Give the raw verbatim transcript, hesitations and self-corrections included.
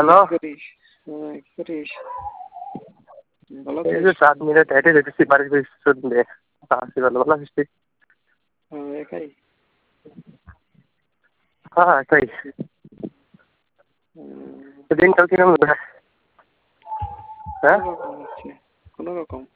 Hello, কি করিস? হ্যাঁ, কি করিস? ভালো এই আছিস? যে সাত মিনিট হেঁটে যেতেছি বাড়ির পিছন দিয়ে। আসি ভালো, ভালো আছিস তুই? হ্যাঁ, একাই? হ্যাঁ, তাই। উম, দিনকাল কিরকম যায়? হ্যাঁ, কোনো রকম হচ্ছে, কোনো রকম।